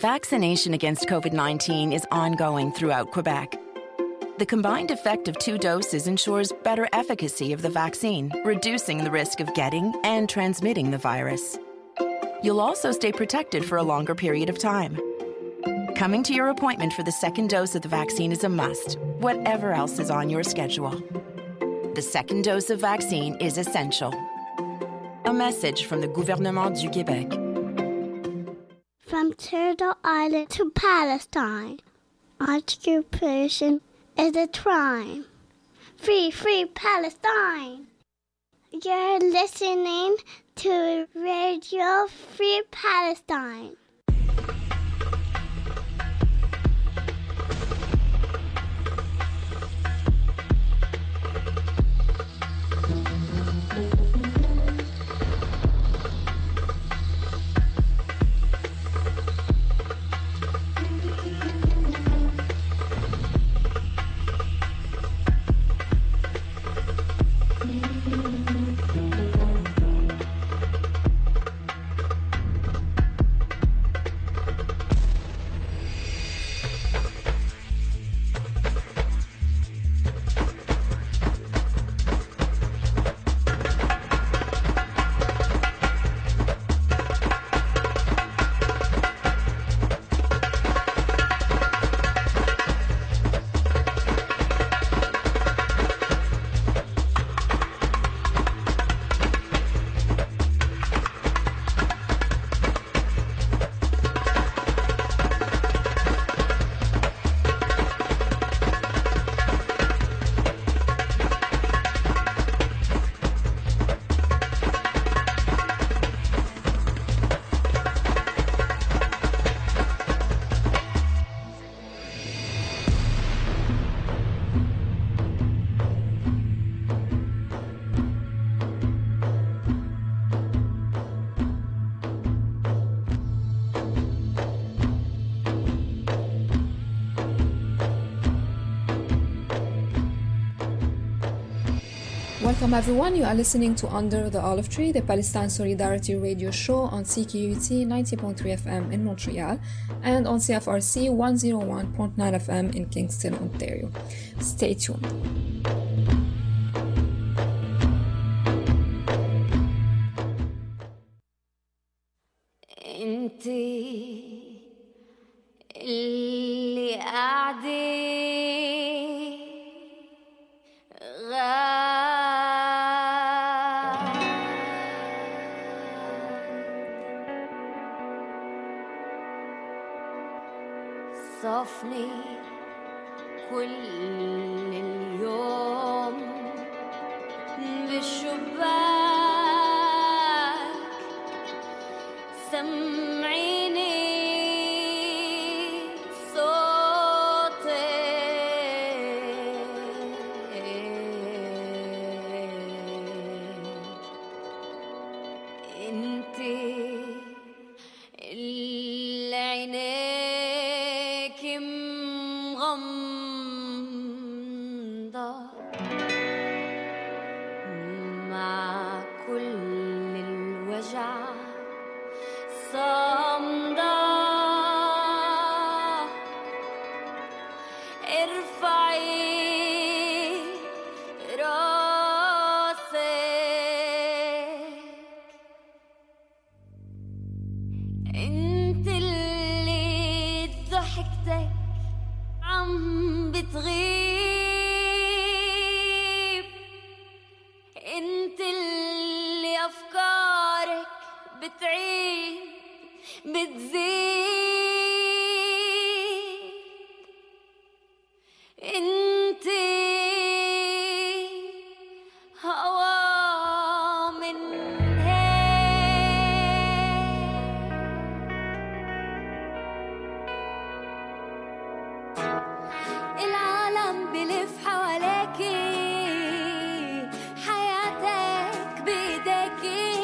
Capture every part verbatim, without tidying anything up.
Vaccination against COVID nineteen is ongoing throughout Quebec. The combined effect of two doses ensures better efficacy of the vaccine, reducing the risk of getting and transmitting the virus. You'll also stay protected for a longer period of time. Coming to your appointment for the second dose of the vaccine is a must, whatever else is on your schedule. The second dose of vaccine is essential. A message from the Gouvernement du Québec. From Turtle Island to Palestine, occupation is a crime. Free, free Palestine! You're listening to Radio Free Palestine. Welcome everyone, you are listening to Under the Olive Tree, the Palestine Solidarity radio show on C Q U T ninety point three F M in Montreal and on C F R C one oh one point nine F M in Kingston, Ontario. Stay tuned. انتي اللي قاعدة صفني كل اليوم بالشباك سمعيني صوتك انتي العينيك مغمضة مع كل الوجع صامدة ارفعي راسك انت اللي ضحكتك عم بتغيب انت اللي افكارك بتعيد بتزيد انت هوا من العالم بلف حواليكي حياتك بإيديكي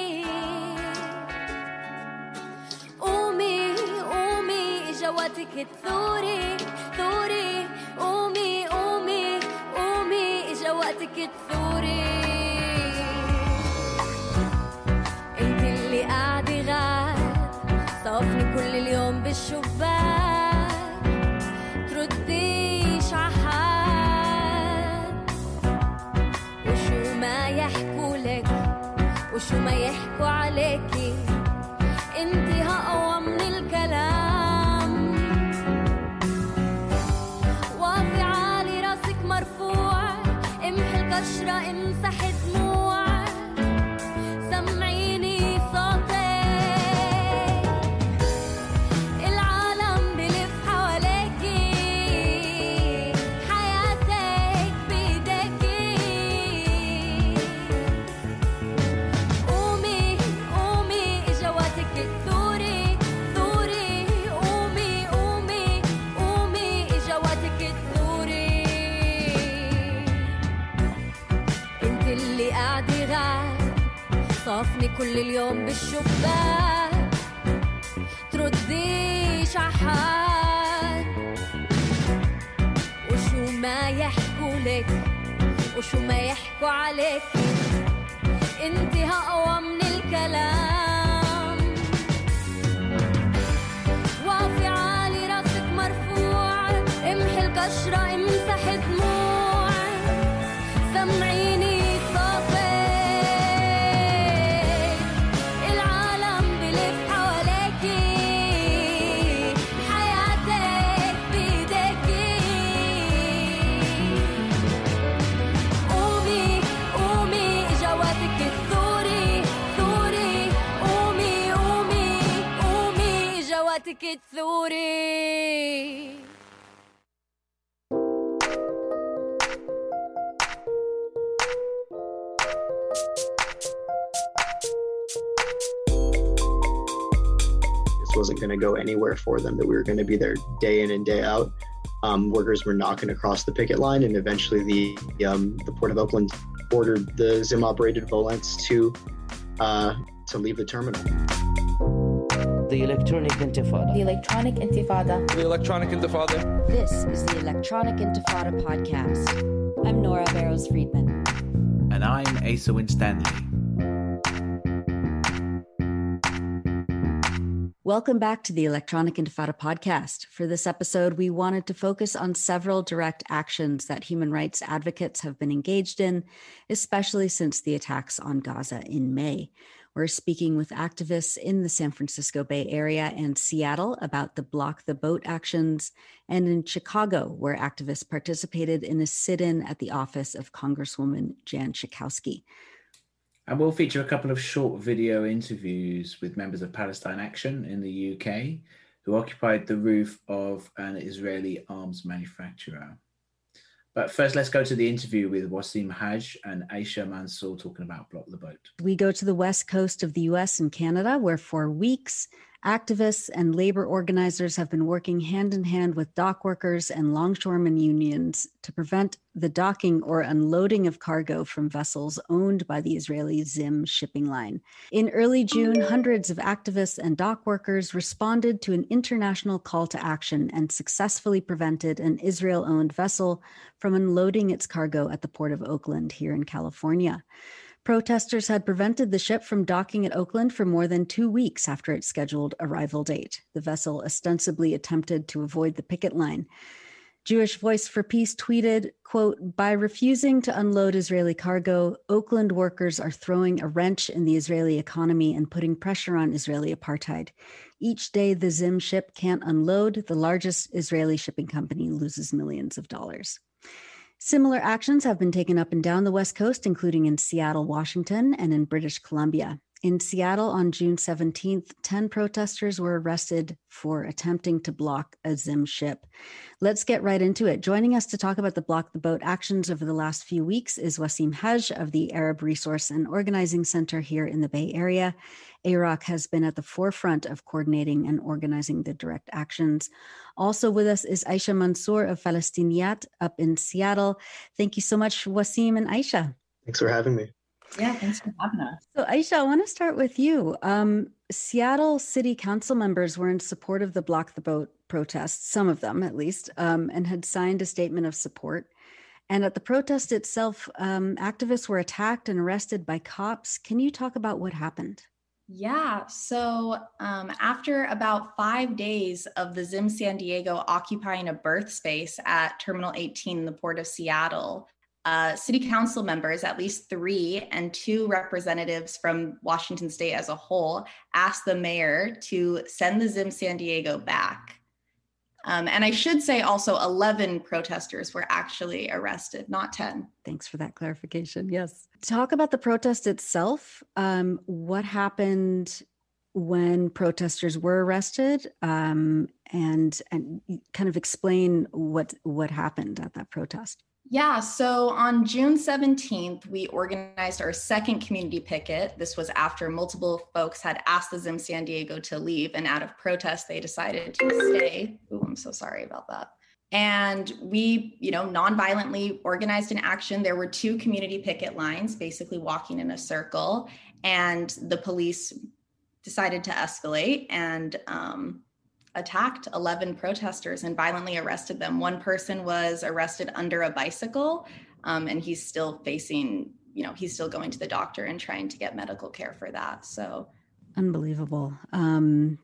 قومي قومي جواتك تثوري ثوري قومي قومي قومي جواتك تثوري انت اللي قاعدة غاد صافني كل اليوم بالشباك ترديش عحد وشو ما يحكوا لك وشو ما يحكوا عليكي انتي أقوى من الكلام واقفي عالي راسك مرفوع امحي القشرة امسحي دموع سمعيني صوتك العالم بلف حواليكي حياتك بيديكي قومي قومي اجواتك تثوري ثوري قومي قومي قومي اجواتك تثوري انت اللي قاعدة غاد صافني كل اليوم بالشباك ترديش عحد وشو ما يحكوا لك وشو ما يحكوا عليك انتي أقوى من الكلام واقفي عالي راسك مرفوع امحي القشرة امسحي دموع سمعيني صوتك العالم بلف حواليكي حياتك بيديكي قومي قومي اجواتك تثوري ثوري قومي قومي قومي اجواتك تثوري This wasn't going to go anywhere for them, that we were going to be there day in and day out. Um, workers were knocking across the picket line, and eventually the um, the Port of Oakland ordered the Zim-operated Volants to uh, to leave the terminal. The Electronic Intifada. The Electronic Intifada. The Electronic Intifada. This is the Electronic Intifada podcast. I'm Nora Barrows-Friedman. And I'm Asa Winstanley. Welcome back to the Electronic Intifada podcast. For this episode, we wanted to focus on several direct actions that human rights advocates have been engaged in, especially since the attacks on Gaza in May. We're speaking with activists in the San Francisco Bay Area and Seattle about the Block the Boat actions, and in Chicago, where activists participated in a sit-in at the office of Congresswoman Jan Schakowsky. And we'll feature a couple of short video interviews with members of Palestine Action in the U K who occupied the roof of an Israeli arms manufacturer. But first, let's go to the interview with Wasim Haj and Aisha Mansour talking about Block the Boat. We go to the west coast of the U S and Canada, where for weeks, activists and labor organizers have been working hand in hand with dock workers and longshoremen unions to prevent the docking or unloading of cargo from vessels owned by the Israeli Zim shipping line. In early June, hundreds of activists and dock workers responded to an international call to action and successfully prevented an Israel-owned vessel from unloading its cargo at the Port of Oakland here in California. Protesters had prevented the ship from docking at Oakland for more than two weeks after its scheduled arrival date. The vessel ostensibly attempted to avoid the picket line. Jewish Voice for Peace tweeted, quote, "By refusing to unload Israeli cargo, Oakland workers are throwing a wrench in the Israeli economy and putting pressure on Israeli apartheid. Each day the Zim ship can't unload, the largest Israeli shipping company loses millions of dollars." Similar actions have been taken up and down the West Coast, including in Seattle, Washington, and in British Columbia. In Seattle on June seventeenth, ten protesters were arrested for attempting to block a Zim ship. Let's get right into it. Joining us to talk about the Block the Boat actions over the last few weeks is Wasim Haj of the Arab Resource and Organizing Center here in the Bay Area. A R O C has been at the forefront of coordinating and organizing the direct actions. Also with us is Aisha Mansour of Palestiniyat up in Seattle. Thank you so much, Wasim and Aisha. Thanks for having me. Yeah, thanks for having us. So Aisha, I want to start with you. Um, Seattle City Council members were in support of the Block the Boat protests, some of them at least, um, and had signed a statement of support. And at the protest itself, um, activists were attacked and arrested by cops. Can you talk about what happened? Yeah, so um, after about five days of the Zim San Diego occupying a berth space at Terminal eighteen in the Port of Seattle, uh, city council members, at least three, and two representatives from Washington State as a whole, asked the mayor to send the Zim San Diego back. Um, and I should say also eleven protesters were actually arrested, not ten. Thanks for that clarification. Yes. Talk about the protest itself. Um, what happened when protesters were arrested, um, and and kind of explain what what happened at that protest. Yeah, so on June seventeenth, we organized our second community picket. This was after multiple folks had asked the Zim San Diego to leave, and out of protest, they decided to stay. Oh, I'm so sorry about that. And we, you know, non-violently organized an action. There were two community picket lines, basically walking in a circle, and the police decided to escalate and um, attacked eleven protesters and violently arrested them. One person was arrested under a bicycle, um, and he's still facing, you know, he's still going to the doctor and trying to get medical care for that. So unbelievable. Um,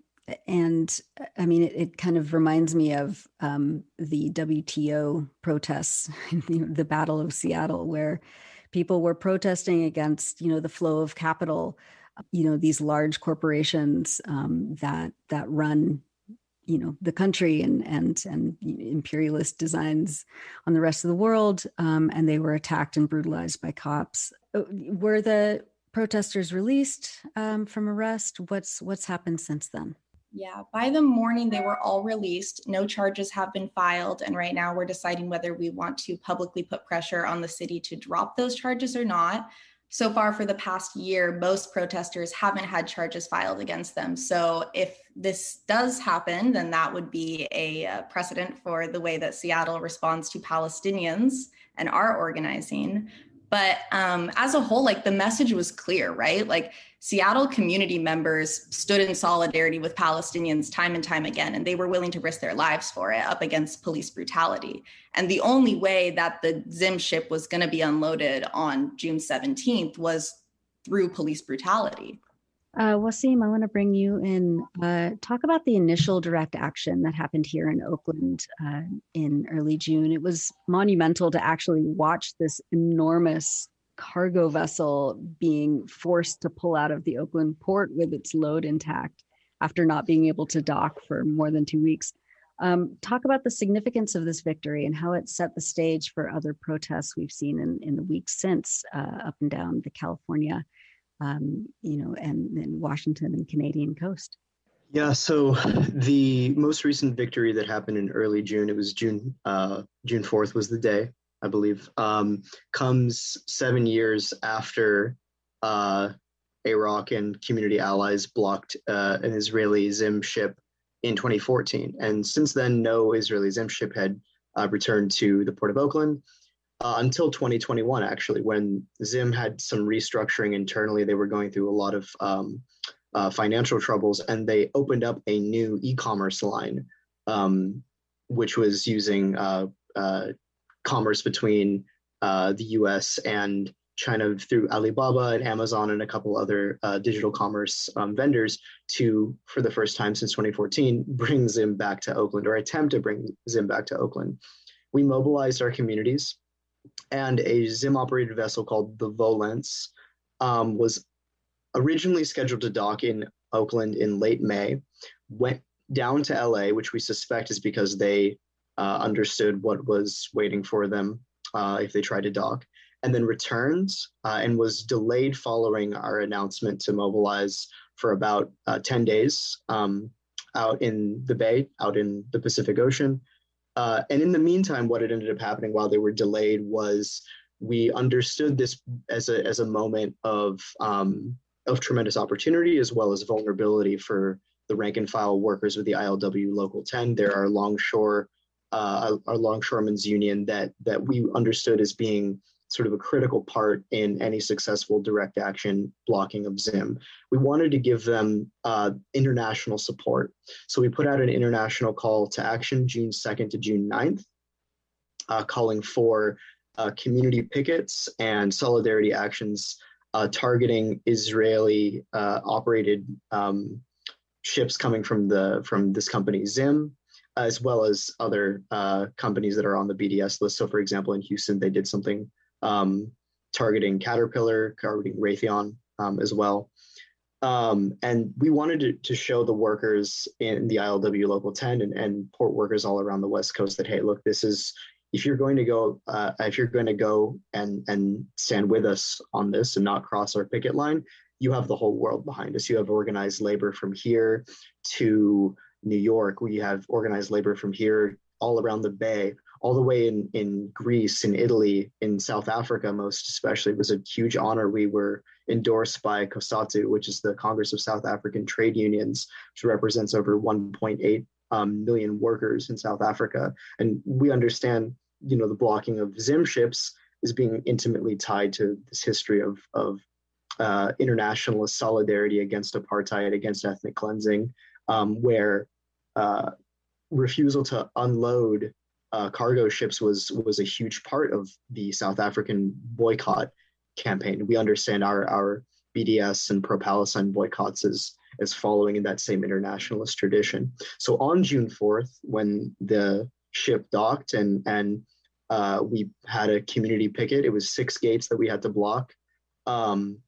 and I mean, it, it kind of reminds me of um, the W T O protests, the Battle of Seattle, where people were protesting against, you know, the flow of capital, you know, these large corporations um, that that run, you know, the country and and and imperialist designs on the rest of the world, um, and they were attacked and brutalized by cops. Were the protesters released um, from arrest? What's what's happened since then? Yeah, by the morning they were all released. No charges have been filed, and right now we're deciding whether we want to publicly put pressure on the city to drop those charges or not. So far for the past year, most protesters haven't had charges filed against them. So if this does happen, then that would be a uh, precedent for the way that Seattle responds to Palestinians and our organizing. But um, as a whole, like the message was clear, right? Like Seattle community members stood in solidarity with Palestinians time and time again, and they were willing to risk their lives for it up against police brutality. And the only way that the Zim ship was going to be unloaded on June seventeenth was through police brutality. Uh, Wasim, I want to bring you in. Uh, talk about the initial direct action that happened here in Oakland uh, in early June. It was monumental to actually watch this enormous cargo vessel being forced to pull out of the Oakland port with its load intact after not being able to dock for more than two weeks. Um, talk about the significance of this victory and how it set the stage for other protests we've seen in, in the weeks since uh, up and down the California Um, you know, and, and Washington and Canadian coast. Yeah, so the most recent victory that happened in early June, it was June uh, June fourth was the day, I believe, um, comes seven years after uh, Iraq and community allies blocked uh, an Israeli Zim ship in twenty fourteen. And since then, no Israeli Zim ship had uh, returned to the Port of Oakland. Uh, until twenty twenty-one, actually, when Zim had some restructuring internally. They were going through a lot of um, uh, financial troubles, and they opened up a new e-commerce line, um, which was using uh, uh, commerce between uh, the U S and China through Alibaba and Amazon and a couple other uh, digital commerce um, vendors to, for the first time since twenty fourteen, bring Zim back to Oakland, or attempt to bring Zim back to Oakland. We mobilized our communities, and a Zim-operated vessel called the Volence um, was originally scheduled to dock in Oakland in late May, went down to L A, which we suspect is because they uh, understood what was waiting for them uh, if they tried to dock, and then returned uh, and was delayed following our announcement to mobilize for about uh, ten days um, out in the Bay, out in the Pacific Ocean. Uh, and in the meantime, what had ended up happening while they were delayed was we understood this as a as a moment of um, of tremendous opportunity as well as vulnerability for the rank and file workers with the I L W Local ten. There are longshore, uh, our longshoremen's union that that we understood as being sort of a critical part in any successful direct action blocking of Zim. We wanted to give them uh, international support. So we put out an international call to action June second to June ninth, uh, calling for uh, community pickets and solidarity actions uh, targeting Israeli uh, operated um, ships coming from the from this company Zim, as well as other uh, companies that are on the B D S list. So, for example, in Houston, they did something um, targeting Caterpillar, targeting Raytheon um, as well. Um, and we wanted to, to show the workers in the I L W Local ten and, and port workers all around the West Coast that, hey, look, this is, if you're going to go, uh, if you're going to go and, and stand with us on this and not cross our picket line, you have the whole world behind us. You have organized labor from here to New York. We have organized labor from here all around the Bay, all the way in, in Greece, in Italy, in South Africa, most especially. It was a huge honor. We were endorsed by COSATU, which is the Congress of South African Trade Unions, which represents over one point eight um, million workers in South Africa. And we understand, you know, the blocking of Zim ships is being intimately tied to this history of, of uh, internationalist solidarity against apartheid, against ethnic cleansing, um, where uh, refusal to unload uh, cargo ships was was a huge part of the South African boycott campaign. We understand our our B D S and pro-Palestine boycotts as as following in that same internationalist tradition. So on June fourth, when the ship docked and and uh, we had a community picket, it was six gates that we had to block. Um,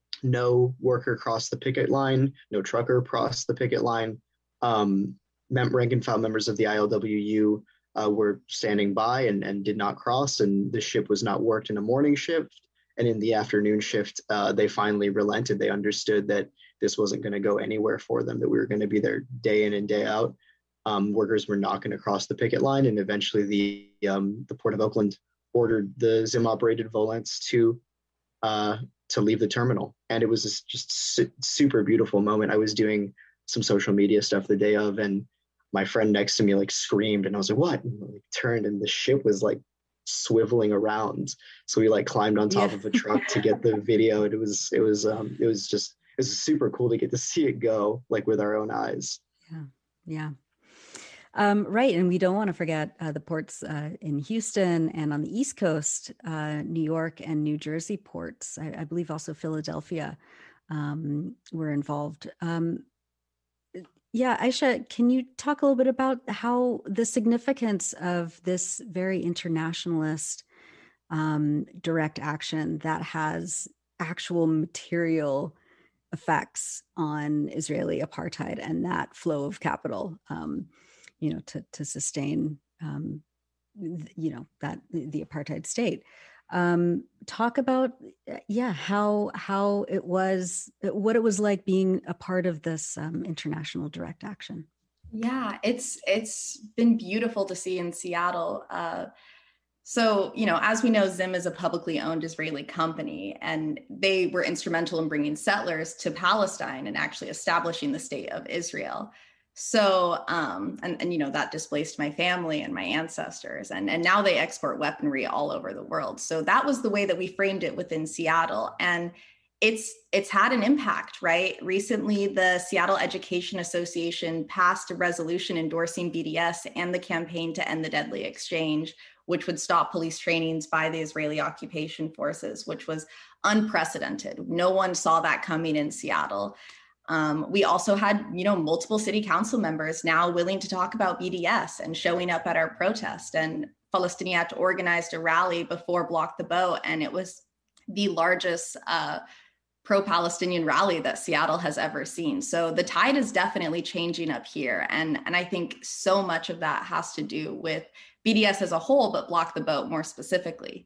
no worker crossed the picket line, no trucker crossed the picket line. Um, rank and file members of the I L W U uh, were standing by and, and did not cross, and the ship was not worked in a morning shift. And in the afternoon shift, uh, they finally relented. They understood that this wasn't going to go anywhere for them, that we were going to be there day in and day out. Um, workers were not going to cross the picket line, and eventually the um, the Port of Oakland ordered the Zim-operated Volants to uh, to leave the terminal. And it was this just su- super beautiful moment. I was doing some social media stuff the day of, and my friend next to me like screamed, and I was like, what? And I like, turned, and the ship was like swiveling around. So we like climbed on top yeah. of a truck to get the video. And it was, it was, um, it was just, it was super cool to get to see it go like with our own eyes. Yeah. Yeah. Um, right. And we don't want to forget uh, the ports uh, in Houston and on the East Coast, uh, New York and New Jersey ports. I, I believe also Philadelphia um, were involved. Um, yeah, Aisha, can you talk a little bit about how the significance of this very internationalist um, direct action that has actual material effects on Israeli apartheid and that flow of capital, um, you know, to to sustain, um, you know, that the apartheid state. Um, talk about, yeah, how how it was, what it was like being a part of this um, international direct action. Yeah, it's it's been beautiful to see in Seattle. Uh, so, you know, as we know, Zim is a publicly owned Israeli company, and they were instrumental in bringing settlers to Palestine and actually establishing the state of Israel. So, um, and, and, you know, that displaced my family and my ancestors, and, and now they export weaponry all over the world. So that was the way that we framed it within Seattle. And it's, it's had an impact, right? Recently, the Seattle Education Association passed a resolution endorsing B D S and the campaign to end the deadly exchange, which would stop police trainings by the Israeli occupation forces, which was unprecedented. No one saw that coming in Seattle. Um, we also had, you know, multiple city council members now willing to talk about B D S and showing up at our protest. And Palestiniat organized a rally before Block the Boat, and it was the largest uh, pro-Palestinian rally that Seattle has ever seen. So the tide is definitely changing up here. And, and I think so much of that has to do with B D S as a whole, but Block the Boat more specifically.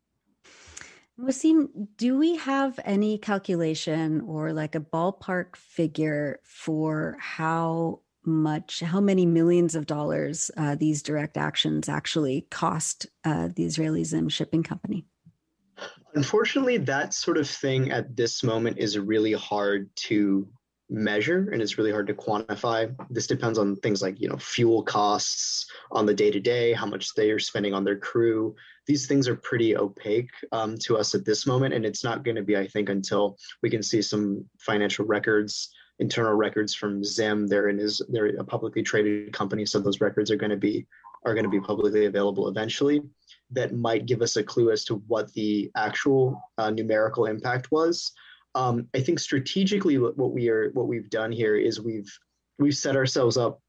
Wasim, do we have any calculation or like a ballpark figure for how much, how many millions of dollars uh, these direct actions actually cost uh, the Israeli Zim shipping company? Unfortunately, that sort of thing at this moment is really hard to measure, and it's really hard to quantify. This depends on things like, you know, fuel costs on the day-to-day, how much they are spending on their crew. These things are pretty opaque um, to us at this moment, and it's not going to be, I think, until we can see some financial records, internal records from Zim. They're in is they're a publicly traded company, so those records are going to be are going to be publicly available eventually. that might give us a clue as to what the actual uh, numerical impact was. Um, I think strategically, what we are, what we've done here is we've we've set ourselves up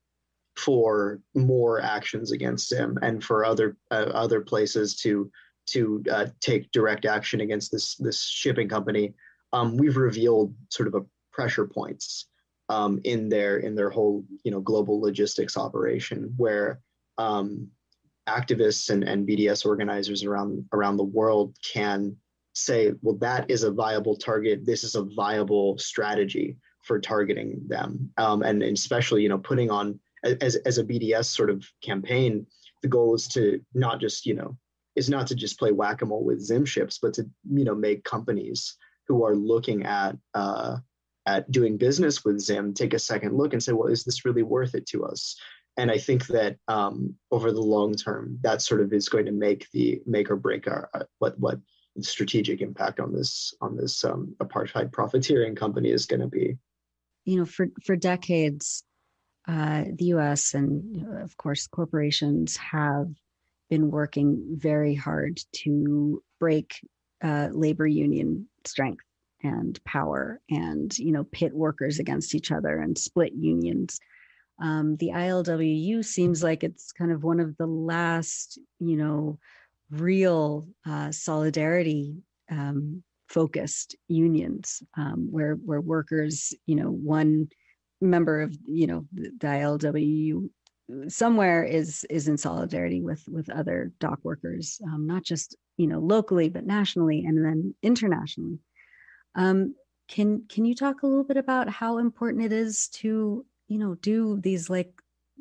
for more actions against Zim and for other uh, other places to to uh, take direct action against this this shipping company. Um, we've revealed sort of a pressure points um, in their in their whole you know global logistics operation, where um, activists and, and B D S organizers around around the world can say, well, that is a viable target. This is a viable strategy for targeting them, um, and, and especially you know putting on as as a B D S sort of campaign. The goal is to not just you know is not to just play whack-a-mole with Zim ships, but to you know make companies who are looking at uh, at doing business with Zim take a second look and say, well, is this really worth it to us? And I think that um, over the long term, that sort of is going to make the make or break our uh, what what the strategic impact on this on this um, apartheid profiteering company is going to be. You know, for for decades, uh, the U S and you know, of course corporations have been working very hard to break uh, labor union strength and power, and you know pit workers against each other and split unions. Um, the I L W U seems like it's kind of one of the last, you know, real uh, solidarity um, focused unions um, where where workers, you know, one member of, you know, the, the I L W U somewhere is is in solidarity with with other dock workers, um, not just, you know, locally, but nationally and then internationally. Um, can can you talk a little bit about how important it is to you know, do these like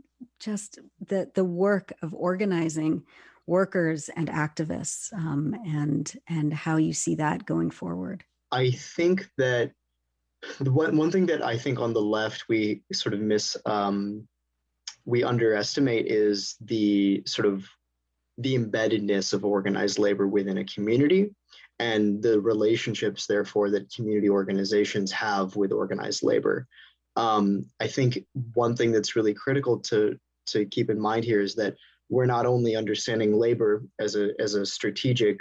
just the the work of organizing workers and activists, um, and and how you see that going forward? I think that the one one thing that I think on the left we sort of miss, um, we underestimate is the sort of the embeddedness of organized labor within a community and the relationships, therefore, that community organizations have with organized labor. Um, I think one thing that's really critical to to keep in mind here is that we're not only understanding labor as a as a strategic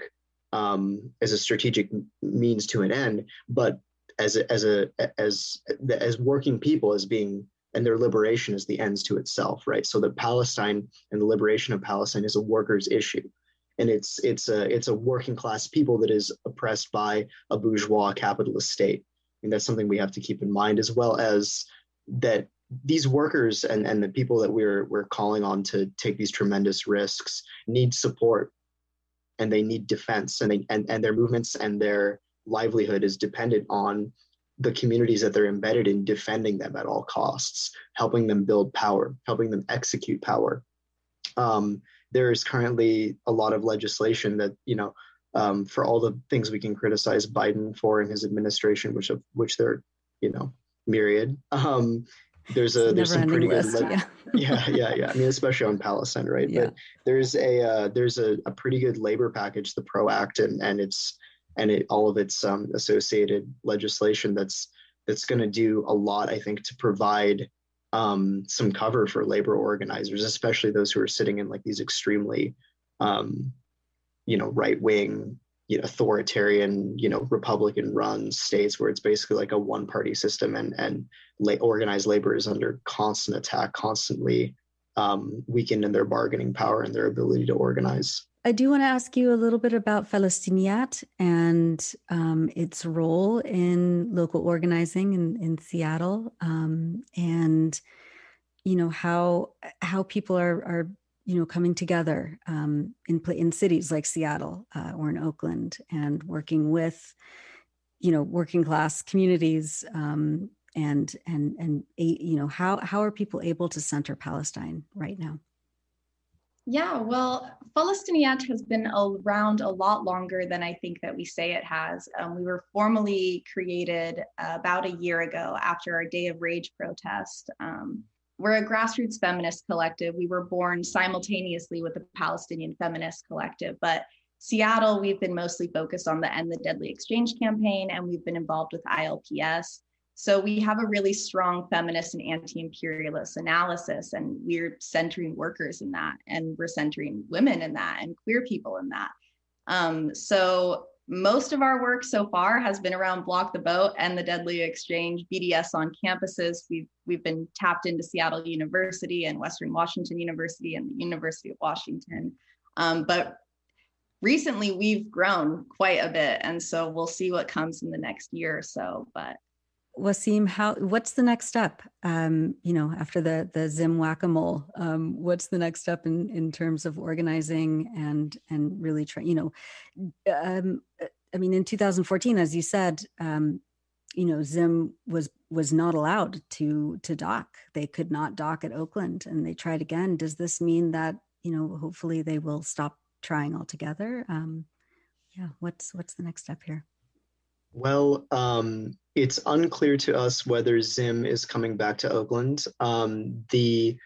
um, as a strategic means to an end, but as a, as a as as working people as being and their liberation as the ends to itself, right? So that Palestine and the liberation of Palestine is a workers' issue, and it's it's a it's a working class people that is oppressed by a bourgeois capitalist state. And that's something we have to keep in mind, as well as that these workers and, and the people that we're we're calling on to take these tremendous risks need support, and they need defense, and they, and, and their movements and their livelihood is dependent on the communities that they're embedded in defending them at all costs, helping them build power, helping them execute power. Um, there is currently a lot of legislation that, you know, Um, for all the things we can criticize Biden for in his administration, which of which there, you know, myriad. Um, there's a there's some pretty good, list, le- yeah. yeah, yeah, yeah. I mean, especially on Palestine, right? Yeah. But there's a uh, there's a, a pretty good labor package, the PRO Act, and and it's and it all of its um, associated legislation that's that's going to do a lot, I think, to provide um, some cover for labor organizers, especially those who are sitting in like these extremely um, you know, right-wing, you know, authoritarian, you know, Republican-run states where it's basically like a one-party system, and and la- organized labor is under constant attack, constantly um, weakened in their bargaining power and their ability to organize. I do want to ask you a little bit about Palestiniyat and um, its role in local organizing in, in Seattle, um, and you know how how people are are. you know, coming together um, in in cities like Seattle uh, or in Oakland, and working with, you know, working class communities, um, and and and you know, how how are people able to center Palestine right now? Yeah, well, Palestiniyat has been around a lot longer than I think that we say it has. Um, we were formally created uh, about a year ago after our Day of Rage protest. Um, We're a grassroots feminist collective. We were born simultaneously with the Palestinian Feminist Collective, but Seattle, we've been mostly focused on the End the Deadly Exchange campaign, and we've been involved with I L P S. So we have a really strong feminist and anti-imperialist analysis, and we're centering workers in that, and we're centering women in that, and queer people in that. Um, so most of our work so far has been around Block the Boat and the Deadly Exchange, B D S on campuses. We've, we've been tapped into Seattle University and Western Washington University and the University of Washington. Um, but recently we've grown quite a bit. And so we'll see what comes in the next year or so, but. Wasim, how, what's the next step? Um, you know, after the, the Zim whack-a-mole, um, what's the next step in, in terms of organizing and, and really try, you know, um, I mean, in two thousand fourteen, as you said, um, you know, Zim was, was not allowed to, to dock. They could not dock at Oakland, and they tried again. Does this mean that, you know, hopefully they will stop trying altogether? Um, yeah. What's, what's the next step here? Well, um, it's unclear to us whether Zim is coming back to Oakland. Um, the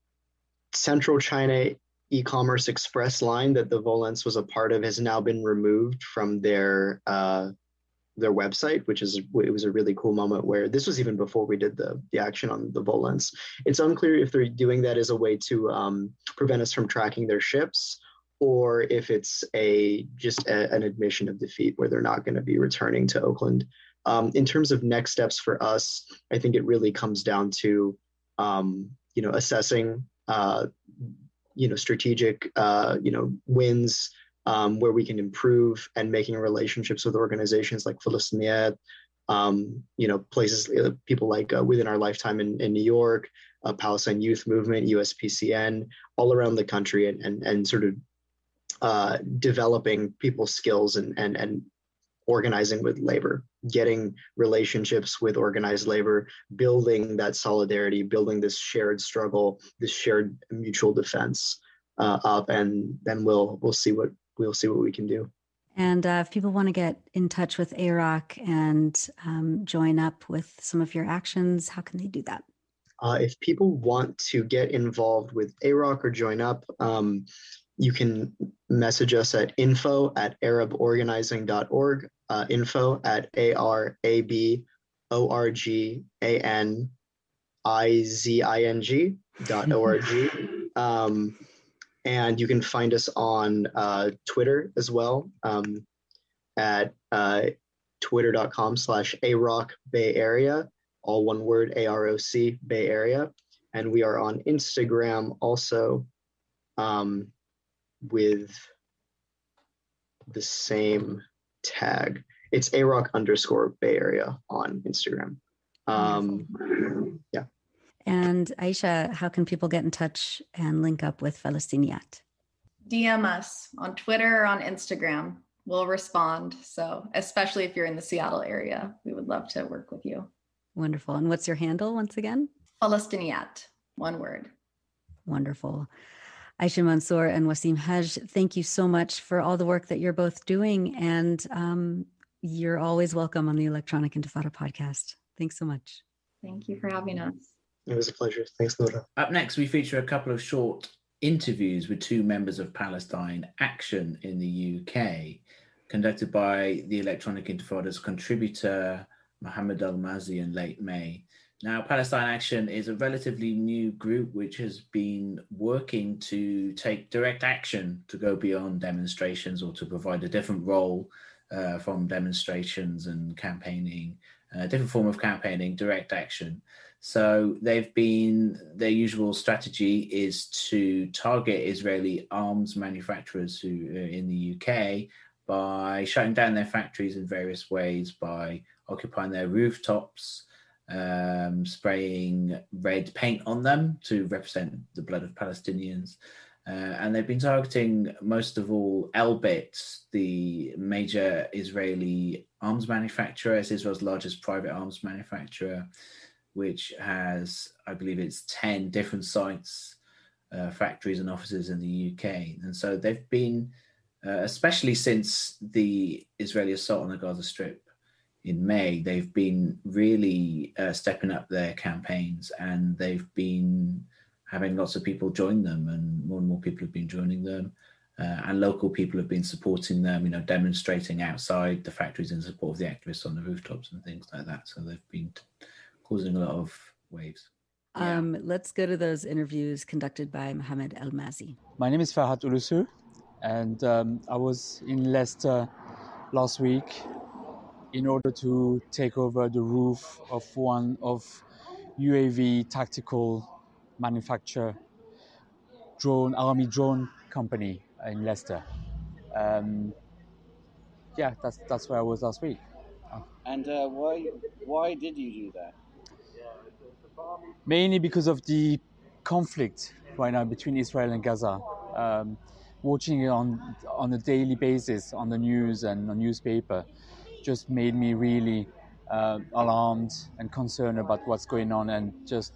Central China e-commerce express line that the Volants was a part of has now been removed from their uh, their website, which is, it was a really cool moment where this was even before we did the, the action on the Volants. It's unclear if they're doing that as a way to um, prevent us from tracking their ships, or if it's a just a, an admission of defeat where they're not going to be returning to Oakland. Um, in terms of next steps for us, I think it really comes down to, um, you know, assessing, uh, you know, strategic, uh, you know, wins um, where we can improve, and making relationships with organizations like Falastiniyat, um, you know, places, uh, people like uh, Within Our Lifetime in, in New York, uh, Palestine Youth Movement, U S P C N, all around the country, and and, and sort of uh, developing people's skills and, and, and organizing with labor, getting relationships with organized labor, building that solidarity, building this shared struggle, this shared mutual defense uh, up, and then we'll we'll see what we'll see what we can do. And uh, if people want to get in touch with A R O C and um, join up with some of your actions, how can they do that? Uh, if people want to get involved with A R O C or join up, um, you can message us at info at arab organizing dot org, uh, info at A R A B O R G A N I Z I N G dot O R G. Um, and you can find us on uh, Twitter as well, um, at uh, twitter.com slash AROC Bay Area, all one word, A R O C, Bay Area. And we are on Instagram also, um, with the same tag. It's AROC underscore Bay Area on Instagram. Um, yeah. And Aisha, how can people get in touch and link up with Falastiniyat? D M us on Twitter or on Instagram. We'll respond. So especially if you're in the Seattle area, we would love to work with you. Wonderful. And what's your handle once again? Falastiniyat, one word. Wonderful. Aisha Mansour and Wasim Haj, thank you so much for all the work that you're both doing. And um, you're always welcome on the Electronic Intifada podcast. Thanks so much. Thank you for having us. It was a pleasure. Thanks, Nora. Up next, we feature a couple of short interviews with two members of Palestine Action in the U K, conducted by the Electronic Intifada's contributor, Mohammed Al-Mazi, in late May. Now, Palestine Action is a relatively new group which has been working to take direct action to go beyond demonstrations, or to provide a different role uh, from demonstrations and campaigning, a different form of campaigning, direct action. So they've been, their usual strategy is to target Israeli arms manufacturers who are in the U K by shutting down their factories in various ways, by occupying their rooftops, um, spraying red paint on them to represent the blood of Palestinians. Uh, and they've been targeting most of all Elbit, the major Israeli arms manufacturer. It's Israel's largest private arms manufacturer, which has, I believe it's ten different sites, uh, factories and offices in the U K. And so they've been, uh, especially since the Israeli assault on the Gaza Strip in May, they've been really uh, stepping up their campaigns, and they've been having lots of people join them, and more and more people have been joining them. Uh, and local people have been supporting them, you know, demonstrating outside the factories in support of the activists on the rooftops and things like that. So they've been t- causing a lot of waves. Yeah. Um, let's go to those interviews conducted by Mohamed El Mazi. My name is Farhat Ulusu, and um, I was in Leicester last week in order to take over the roof of one of U A V tactical manufacturer drone, army drone company in Leicester. Um, yeah, that's that's where I was last week. And uh, why why did you do that? Mainly because of the conflict right now between Israel and Gaza. Um, watching it on on a daily basis on the news and on newspaper just made me really uh, alarmed and concerned about what's going on, and just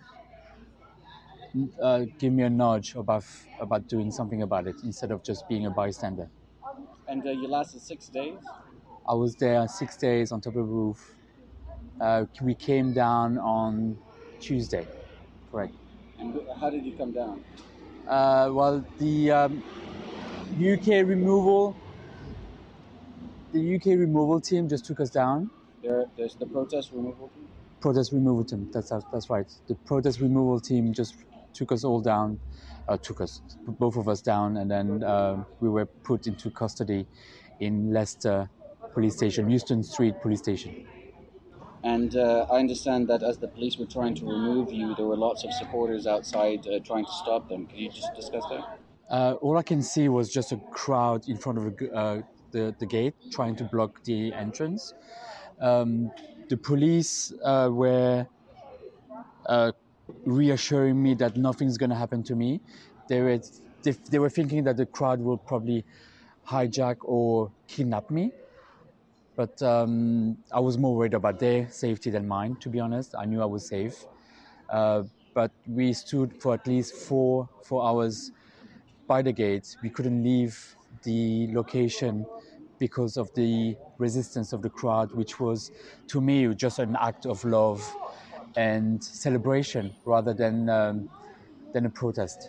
uh, give me a nudge about about doing something about it instead of just being a bystander. And uh, you lasted six days? I was there six days on top of the roof. Uh, we came down on Tuesday, correct. And how did you come down? Uh, well, the um, U K removal, the U K removal team just took us down. There, there's the protest removal team? Protest removal team, that's, that's right. The protest removal team just took us all down, uh, took us, both of us down, and then uh, we were put into custody in Leicester Police Station, Euston Street Police Station. And uh, I understand that as the police were trying to remove you, there were lots of supporters outside uh, trying to stop them. Could you just discuss that? Uh, all I can see was just a crowd in front of uh, the, the gate trying to block the entrance. Um, the police uh, were uh, reassuring me that nothing's going to happen to me. They were, they, they were thinking that the crowd will probably hijack or kidnap me. But um, I was more worried about their safety than mine, to be honest. I knew I was safe. Uh, but we stood for at least four, four hours by the gate. We couldn't leave the location because of the resistance of the crowd, which was, to me, just an act of love and celebration rather than, um, than a protest.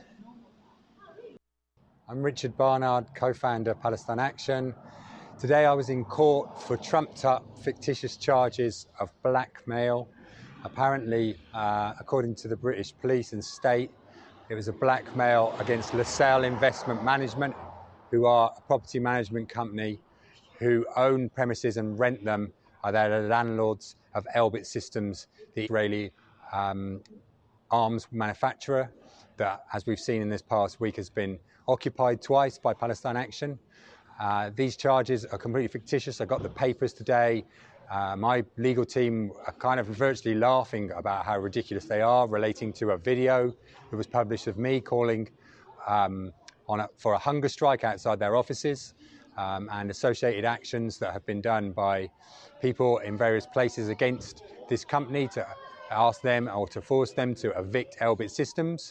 I'm Richard Barnard, co-founder of Palestine Action. Today I was in court for trumped-up fictitious charges of blackmail. Apparently, uh, according to the British police and state, it was a blackmail against LaSalle Investment Management, who are a property management company who own premises and rent them. Are they the landlords of Elbit Systems, the Israeli um, arms manufacturer that, as we've seen in this past week, has been occupied twice by Palestine Action. Uh, these charges are completely fictitious. I got the papers today. Uh, my legal team are kind of virtually laughing about how ridiculous they are, relating to a video that was published of me calling um, on a, for a hunger strike outside their offices, um, and associated actions that have been done by people in various places against this company to ask them or to force them to evict Elbit Systems.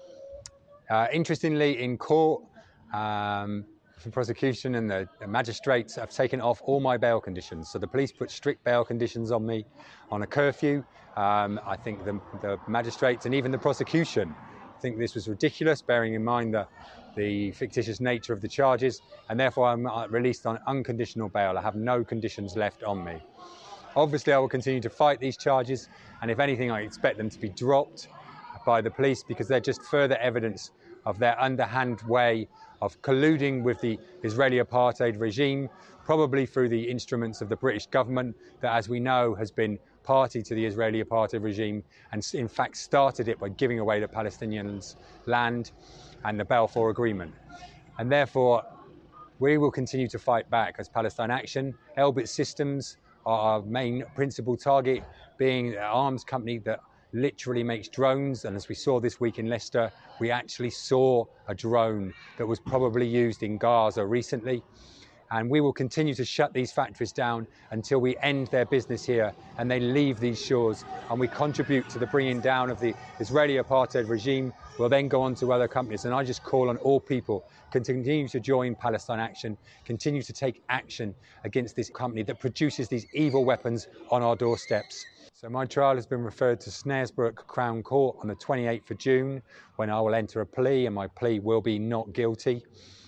Uh, interestingly, in court, um, the prosecution and the, the magistrates have taken off all my bail conditions. So the police put strict bail conditions on me, on a curfew. Um, I think the, the magistrates and even the prosecution think this was ridiculous, bearing in mind the, the fictitious nature of the charges, and therefore I'm released on unconditional bail. I have no conditions left on me. Obviously, I will continue to fight these charges, and if anything, I expect them to be dropped by the police because they're just further evidence of their underhand way of colluding with the Israeli apartheid regime, probably through the instruments of the British government that, as we know, has been party to the Israeli apartheid regime and in fact started it by giving away the Palestinians land and the Balfour Agreement. And therefore, we will continue to fight back as Palestine Action. Elbit Systems are our main principal target, being an arms company that literally makes drones, and as we saw this week in Leicester, we actually saw a drone that was probably used in Gaza recently. And we will continue to shut these factories down until we end their business here and they leave these shores, and we contribute to the bringing down of the Israeli apartheid regime. We'll then go on to other companies, and I just call on all people to continue to join Palestine Action, continue to take action against this company that produces these evil weapons on our doorsteps. So my trial has been referred to Snaresbrook Crown Court on the twenty-eighth of June, when I will enter a plea, and my plea will be not guilty.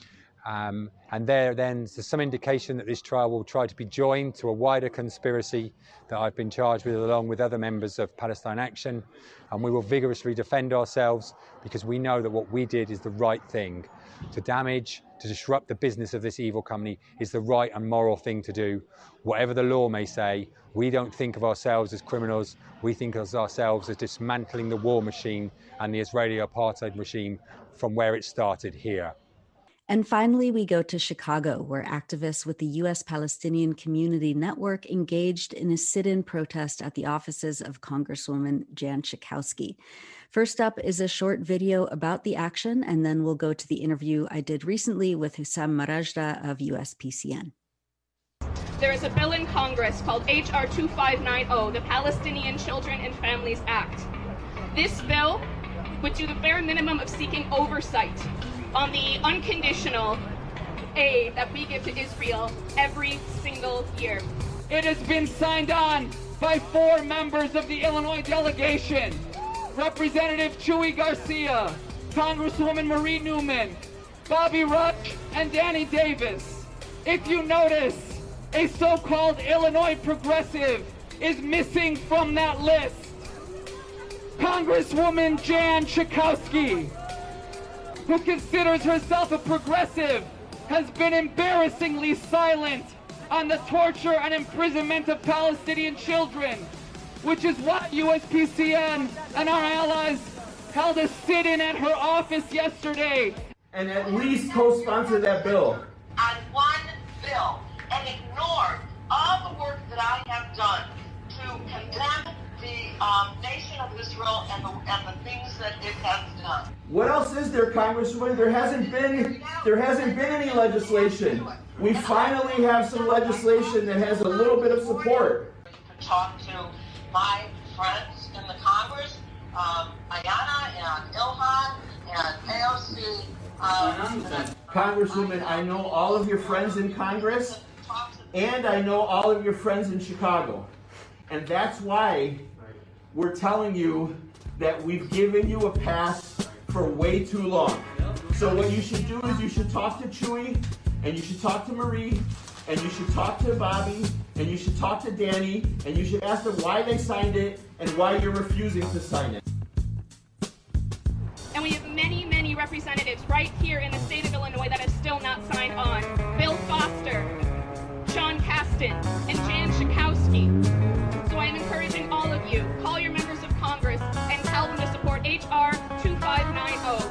Um, and there then there's some indication that this trial will try to be joined to a wider conspiracy that I've been charged with along with other members of Palestine Action. And we will vigorously defend ourselves because we know that what we did is the right thing. To damage, to disrupt the business of this evil company is the right and moral thing to do. Whatever the law may say, we don't think of ourselves as criminals. We think of ourselves as dismantling the war machine and the Israeli apartheid regime from where it started here. And finally, we go to Chicago, where activists with the U S Palestinian Community Network engaged in a sit-in protest at the offices of Congresswoman Jan Schakowsky. First up is a short video about the action, and then we'll go to the interview I did recently with Hussam Marajda of U S P C N. There is a bill in Congress called H R twenty-five ninety, the Palestinian Children and Families Act. This bill would do the bare minimum of seeking oversight on the unconditional aid that we give to Israel every single year. It has been signed on by four members of the Illinois delegation: Representative Chuy Garcia, Congresswoman Marie Newman, Bobby Rush, and Danny Davis. If you notice, a so-called Illinois progressive is missing from that list. Congresswoman Jan Schakowsky, who considers herself a progressive, has been embarrassingly silent on the torture and imprisonment of Palestinian children, which is why U S P C N and our allies held a sit-in at her office yesterday. And at least co-sponsor that bill. On one bill, and ignored all the work that I have done to condemn the um, nation of Israel and the, and the things that it has done. What else is there, Congresswoman? There hasn't been there hasn't been any legislation. We finally have some legislation that has a little bit of support. You can talk to my friends in the Congress, um, Ayana and Ilhan and A O C. Um, Congresswoman, I know all of your friends in Congress, and I know all of your friends in Chicago. And that's why we're telling you that we've given you a pass for way too long. So what you should do is you should talk to Chuy, and you should talk to Marie, and you should talk to Bobby, and you should talk to Danny, and you should ask them why they signed it and why you're refusing to sign it. And we have many, many representatives right here in the state of Illinois that have still not signed on. Bill Foster, Sean Casten, and Jan Schakowsky. So I am encouraging all of you, call your members of Congress and tell them to support H R twenty-five ninety.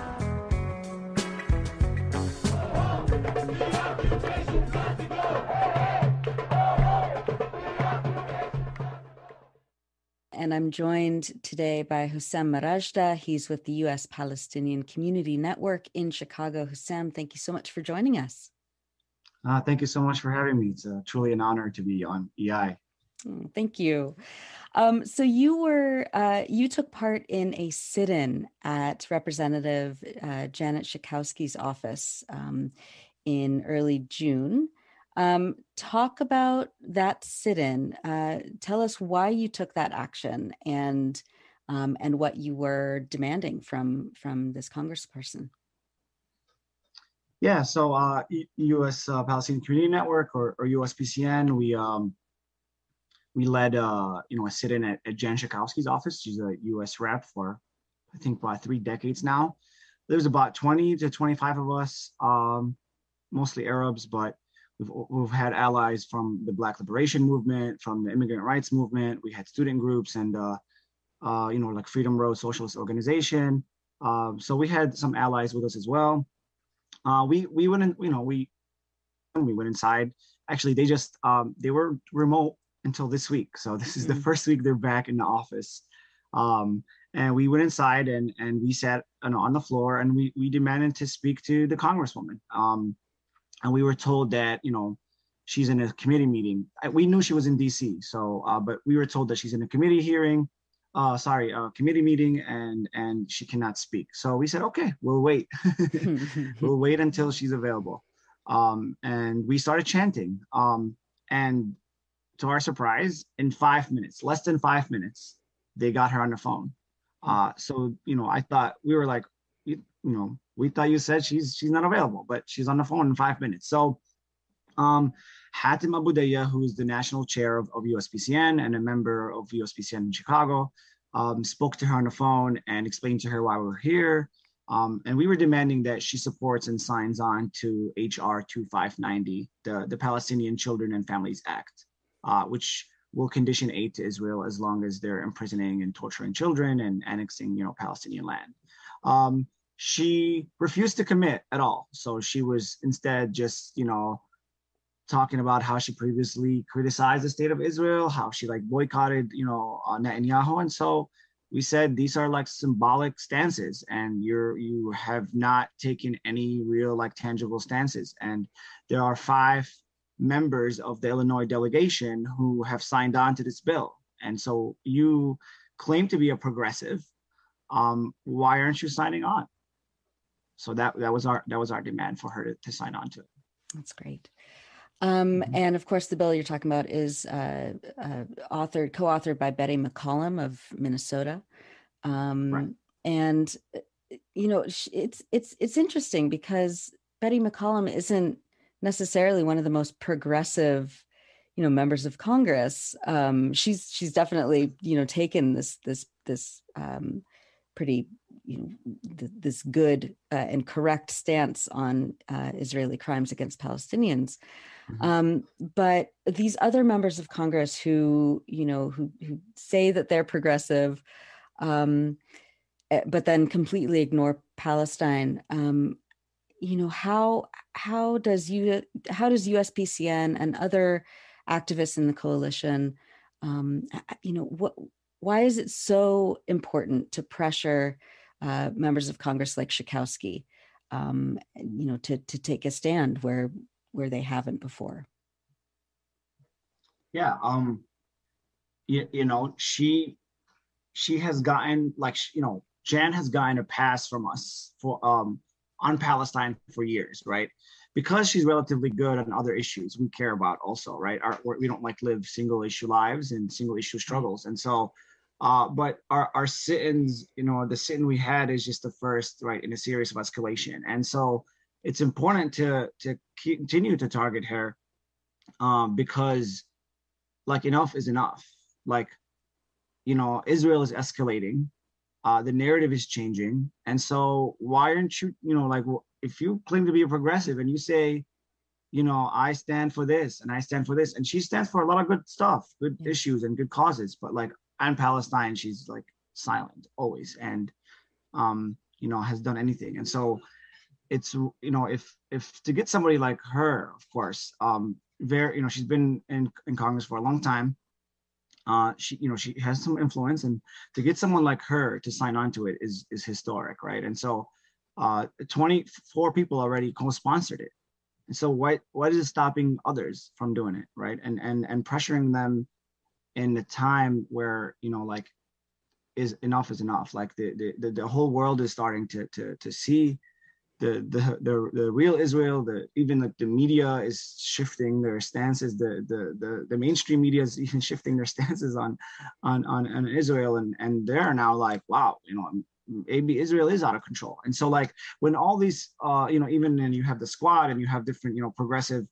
And I'm joined today by Hussam Marajda. He's with the U S Palestinian Community Network in Chicago. Hussam, thank you so much for joining us. Uh, thank you so much for having me. It's uh, truly an honor to be on E I. Oh, thank you. Um, so you were uh, you took part in a sit-in at Representative uh, Janet Schakowsky's office um, in early June. Um, talk about that sit-in. Uh, tell us why you took that action and um, and what you were demanding from from this congressperson. Yeah, so uh, U S Uh, Palestinian Community Network, or, or U S P C N, we um, we led uh, you know a sit-in at, at Jan Schakowsky's office. She's a U S rep for I think about three decades now. There's about twenty to twenty-five of us, um, mostly Arabs, but we've we've had allies from the Black Liberation Movement, from the Immigrant Rights Movement. We had student groups and uh, uh, you know like Freedom Road Socialist Organization. Uh, so we had some allies with us as well. Uh, we we went in, you know, we we went inside. Actually, they just um, they were remote until this week. So this is mm-hmm. the first week they're back in the office. Um, and we went inside and and we sat you know, on the floor and we we demanded to speak to the Congresswoman. Um, and we were told that you know she's in a committee meeting. We knew she was in D C. So uh, but we were told that she's in a committee hearing. Uh, sorry, a committee meeting, and and she cannot speak. So we said, okay, we'll wait. We'll wait until she's available. Um, and we started chanting. Um, and to our surprise, in five minutes, less than five minutes, they got her on the phone. Uh, so you know, I thought we were like, you, you know, we thought you said she's she's not available, but she's on the phone in five minutes. So um, Hatem Abudeya, who is the national chair of, of U S P C N and a member of U S P C N in Chicago, um, spoke to her on the phone and explained to her why we're here. Um, and we were demanding that she supports and signs on to H R twenty-five ninety, the, the Palestinian Children and Families Act, uh, which will condition aid to Israel as long as they're imprisoning and torturing children and annexing, you know, Palestinian land. Um, she refused to commit at all. So she was instead just, you know, talking about how she previously criticized the state of Israel, how she like boycotted, you know, uh, Netanyahu. And so we said, these are like symbolic stances and you're, you have not taken any real like tangible stances. And there are five members of the Illinois delegation who have signed on to this bill. And so you claim to be a progressive. Um, why aren't you signing on? So that, that was our, that was our demand for her to, to sign on to it. That's great. Um, and of course, the bill you're talking about is uh, uh, authored, co-authored by Betty McCollum of Minnesota. Um, right. And, you know, it's, it's, it's interesting because Betty McCollum isn't necessarily one of the most progressive, you know, members of Congress. Um, she's, she's definitely, you know, taken this, this, this um, pretty, you know, th- this good uh, and correct stance on uh, Israeli crimes against Palestinians. Mm-hmm. Um, but these other members of Congress who, you know, who, who say that they're progressive, um, but then completely ignore Palestine. Um, you know, how how does you how does U S P C N and other activists in the coalition, um, you know, what why is it so important to pressure uh, members of Congress like Schakowsky, um, you know, to to take a stand where where they haven't before? Yeah, um, you, you know, she she has gotten like, you know, Jan has gotten a pass from us for um on Palestine for years, right? Because she's relatively good on other issues we care about also, right? Our, we don't like live single issue lives and single issue struggles. And so, uh, but our, our sit-ins, you know, the sit-in we had is just the first, right, in a series of escalation. And so it's important to, to continue to target her um, because like enough is enough. Like, you know, Israel is escalating. Uh, the narrative is changing. And so why aren't you, you know, like, if you claim to be a progressive and you say, you know, I stand for this and I stand for this, and she stands for a lot of good stuff, good yeah. issues and good causes, but like on Palestine, she's like silent always and, um, you know, has done anything. And so it's, you know, if, if to get somebody like her, of course, um, very, you know, she's been in, in Congress for a long time. Uh, she, you know, she has some influence, and to get someone like her to sign on to it is is historic, right? And so, uh, twenty-four people already co-sponsored it, and so what what is stopping others from doing it, right? And and and pressuring them in the time where, you know, like, is enough is enough. Like the the the, the whole world is starting to to to see the the the, the real Israel. The even like the media is shifting their stances. The the the, the mainstream media is even shifting their stances on on on, on Israel, and and they're now like, wow, you know, maybe Israel is out of control. And so like when all these uh you know, even then you have the squad and you have different, you know, progressive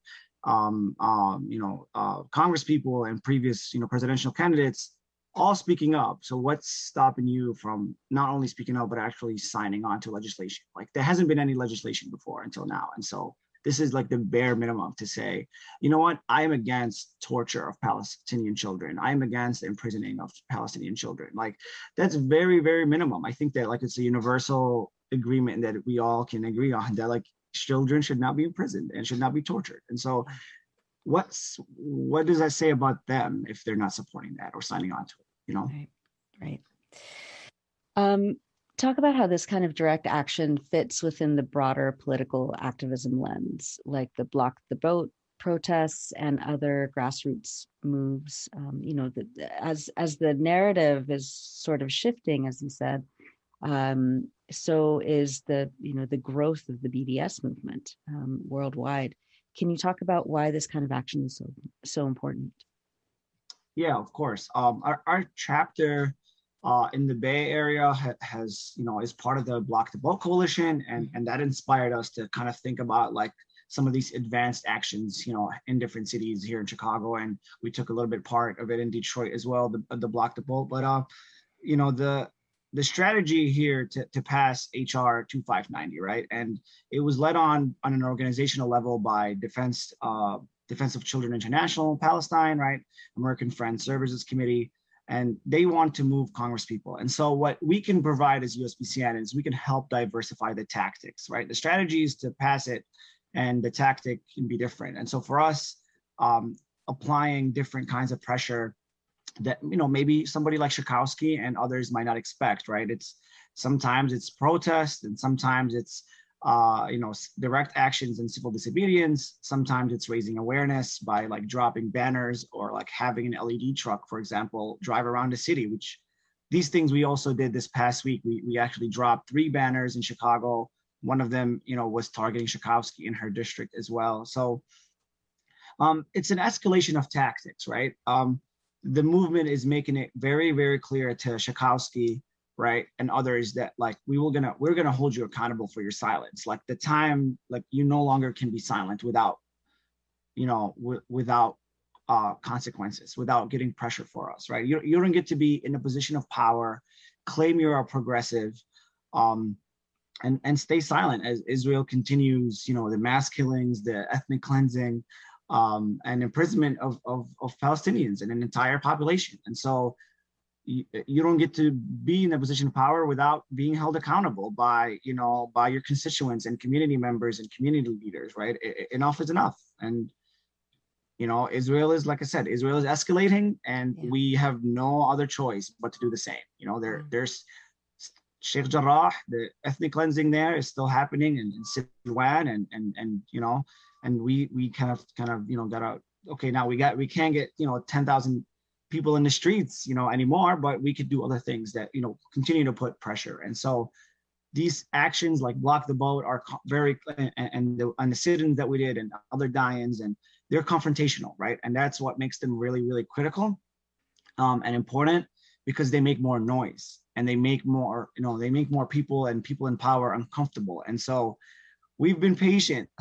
um um you know uh Congress people and previous, you know, presidential candidates all speaking up. So what's stopping you from not only speaking up, but actually signing on to legislation? Like there hasn't been any legislation before until now. And so this is like the bare minimum to say, you know what, I am against torture of Palestinian children. I am against the imprisoning of Palestinian children. Like that's very, very minimum. I think that like it's a universal agreement that we all can agree on, that like children should not be imprisoned and should not be tortured. And so what's what does that say about them if they're not supporting that or signing on to it, you know? Right, right. Um, talk about how this kind of direct action fits within the broader political activism lens, like the Block the Vote protests and other grassroots moves. Um, you know, the, as as the narrative is sort of shifting, as you said, um, so is the you know the growth of the B D S movement um, worldwide. Can you talk about why this kind of action is so so important? Yeah, of course. Um, our, our chapter uh, in the Bay Area ha- has, you know, is part of the Block the Boat Coalition. And, and that inspired us to kind of think about like some of these advanced actions, you know, in different cities here in Chicago. And we took a little bit part of it in Detroit as well, the, the Block the Boat. But, uh, you know, the the strategy here to, to pass H R twenty-five ninety, right? And it was led on on an organizational level by Defense uh, Defense of Children International Palestine, right? American Friends Services Committee. And they want to move congresspeople. And so what we can provide as U S P C N is we can help diversify the tactics, right? The strategy is to pass it, and the tactic can be different. And so for us, um, applying different kinds of pressure that, you know, maybe somebody like Schakowsky and others might not expect, right? It's sometimes it's protest, and sometimes it's, uh, you know, direct actions and civil disobedience. Sometimes it's raising awareness by like dropping banners or like having an L E D truck, for example, drive around the city, which these things we also did this past week. We, we actually dropped three banners in Chicago. One of them, you know, was targeting Schakowsky in her district as well. So um, it's an escalation of tactics, right? Um, the movement is making it very, very clear to Schakowsky, right, and others that like we will gonna we're gonna hold you accountable for your silence. Like the time, like you no longer can be silent without, you know, w- without uh, consequences, without getting pressure for us, right? You you don't get to be in a position of power, claim you're a progressive, um, and and stay silent as Israel continues, you know, the mass killings, the ethnic cleansing, um, and imprisonment of, of of Palestinians and an entire population. And so you, you don't get to be in a position of power without being held accountable by, you know, by your constituents and community members and community leaders, right? I, enough is enough. And, you know, Israel is, like I said, Israel is escalating, and yeah. we have no other choice but to do the same. You know, there, mm-hmm. there's Sheikh Jarrah, the ethnic cleansing there is still happening, and, and Silwan, and, and, and, you know, and we, we kind of, kind of, you know, got out, okay, now we got, we can't get, you know, ten thousand people in the streets, you know, anymore, but we could do other things that, you know, continue to put pressure. And so these actions like Block the Boat are very, and, and the, and the sit-ins that we did and other die-ins, and they're confrontational, right? And that's what makes them really, really critical um, and important, because they make more noise and they make more, you know, they make more people and people in power uncomfortable. And so we've been patient.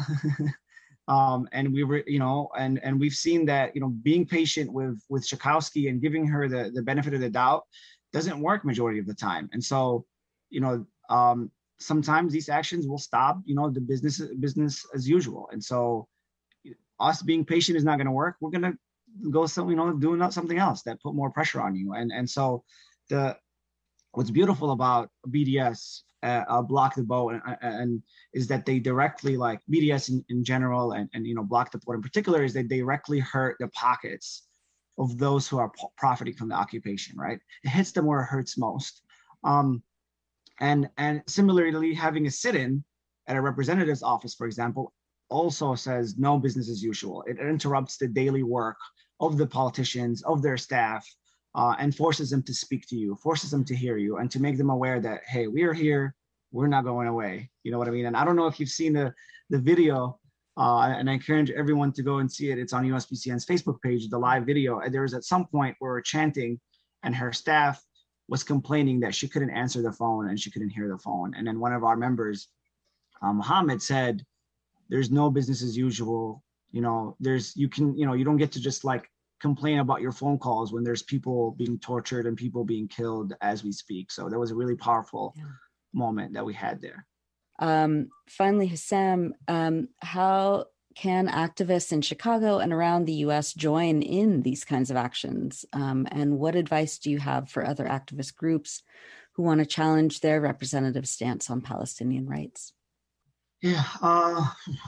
Um, and we were, you know, and and we've seen that, you know, being patient with with Schakowsky and giving her the, the benefit of the doubt doesn't work majority of the time. And so, you know, um, sometimes these actions will stop, you know, the business business as usual. And so us being patient is not going to work. We're going to go some, you know, doing something else that put more pressure on you. And and so the what's beautiful about B D S, uh, uh, Block the Boat, and, and is that they directly, like B D S in, in general, and, and, you know, Block the Boat in particular, is they directly hurt the pockets of those who are profiting from the occupation, right? It hits them where it hurts most. Um, and, and similarly, having a sit-in at a representative's office, for example, also says no business as usual. It interrupts the daily work of the politicians, of their staff, Uh, and forces them to speak to you, forces them to hear you, and to make them aware that, hey, we are here, we're not going away. You know what I mean? And I don't know if you've seen the the video, uh, and I encourage everyone to go and see it. It's on U S P C N's Facebook page, the live video. And there was at some point where we're chanting, and her staff was complaining that she couldn't answer the phone and she couldn't hear the phone. And then one of our members, uh, Mohammed, said, there's no business as usual. You know, there's, you can, you know, you don't get to just like complain about your phone calls when there's people being tortured and people being killed as we speak. So that was a really powerful yeah. moment that we had there. Um, finally, Hussam, um, how can activists in Chicago and around the U S join in these kinds of actions? Um, and what advice do you have for other activist groups who want to challenge their representative stance on Palestinian rights? Yeah, uh,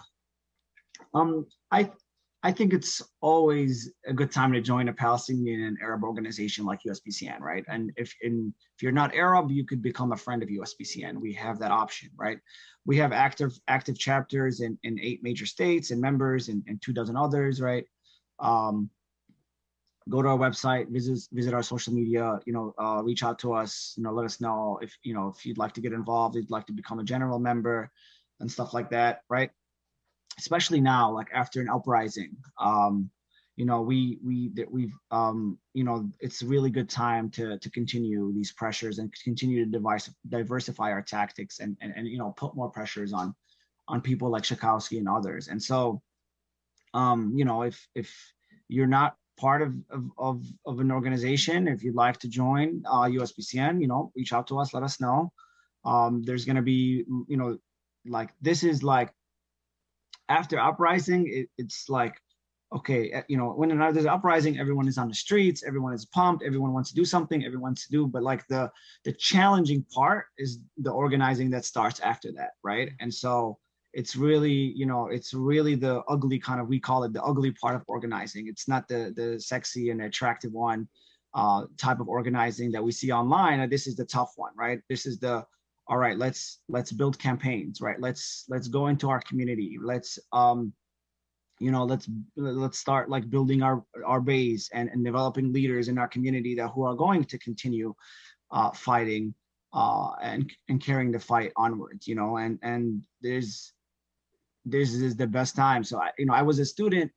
um, I I think it's always a good time to join a Palestinian and Arab organization like U S P C N, right? And if in, if you're not Arab, you could become a friend of U S P C N. We have that option, right? We have active active chapters in, in eight major states and members in, in two dozen others, right? Um, go to our website, visit visit our social media, you know, uh, reach out to us, you know, let us know if, you know, if you'd like to get involved, you'd like to become a general member and stuff like that, right? Especially now, like after an uprising, um, you know, we we that we've um, you know, it's a really good time to to continue these pressures and continue to devise, diversify our tactics and, and and you know, put more pressures on on people like Schakowsky and others. And so, um, you know, if if you're not part of of of, of an organization, if you'd like to join uh, U S P C N, you know, reach out to us, let us know. Um, there's going to be, you know, like this is like after uprising, it, it's like, okay, you know, when there's an uprising, everyone is on the streets, everyone is pumped, everyone wants to do something, everyone wants to do, but like the the challenging part is the organizing that starts after that, right? And so it's really, you know, it's really the ugly kind of, we call it the ugly part of organizing. It's not the the sexy and attractive one uh, type of organizing that we see online. This is the tough one, right? This is the, all right, let's let's build campaigns, right? Let's let's go into our community. Let's um, you know, let's let's start like building our our base and, and developing leaders in our community that who are going to continue uh, fighting uh, and and carrying the fight onwards. You know, and and there's this is the best time. So I, you know, I was a student.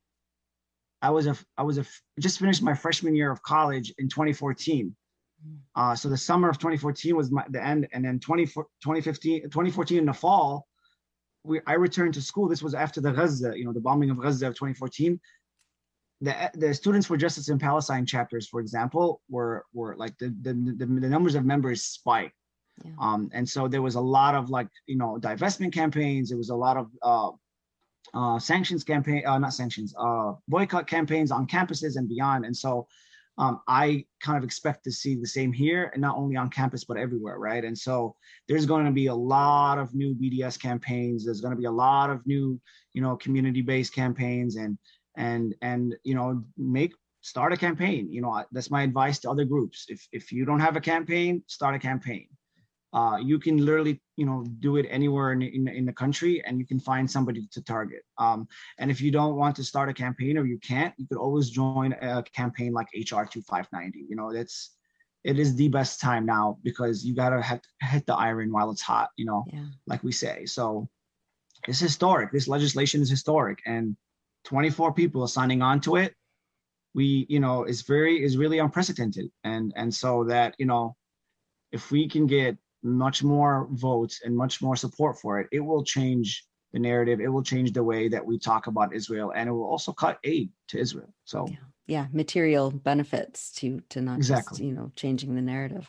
I was a I was a just finished my freshman year of college in twenty fourteen. Uh, so the summer of twenty fourteen was my, the end, and then twenty fifteen, twenty fourteen in the fall, we, I returned to school. This was after the Gaza, you know, the bombing of Gaza of twenty fourteen. The the Students for Justice in Palestine chapters, for example, were were like the the the, the numbers of members spiked, yeah. um, and so there was a lot of like you know divestment campaigns. There was a lot of uh, uh, sanctions campaign, uh, not sanctions, uh, boycott campaigns on campuses and beyond, and so. Um, I kind of expect to see the same here, and not only on campus, but everywhere, right? And so there's going to be a lot of new B D S campaigns. There's going to be a lot of new, you know, community-based campaigns, and and and you know, make start a campaign. You know, that's my advice to other groups. If if you don't have a campaign, start a campaign. Uh, you can literally, you know, do it anywhere in, in, in the country, and you can find somebody to target. Um, and if you don't want to start a campaign or you can't, you could always join a campaign like H R twenty-five ninety. You know, that's, it is the best time now because you got to hit the iron while it's hot, you know, yeah. like we say. So it's historic. This legislation is historic, and twenty-four people are signing on to it. We, you know, it's very, is really unprecedented. And, and so that, you know, if we can get much more votes and much more support for it, it will change the narrative. It will change the way that we talk about Israel, and it will also cut aid to Israel. So yeah, yeah material benefits to to not exactly. just, you know, changing the narrative.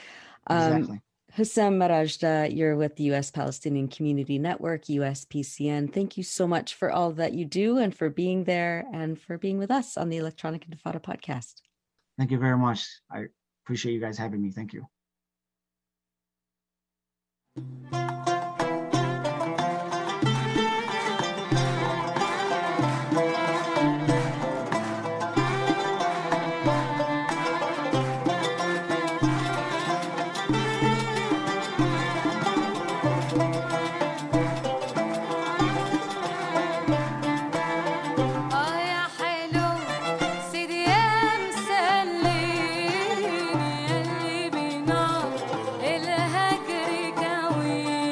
Um, exactly. Hussam Marajda, you're with the U S Palestinian Community Network, U S P C N. Thank you so much for all that you do and for being there and for being with us on the Electronic Intifada podcast. Thank you very much. I appreciate you guys having me. Thank you. اللي بنار الهجر كوي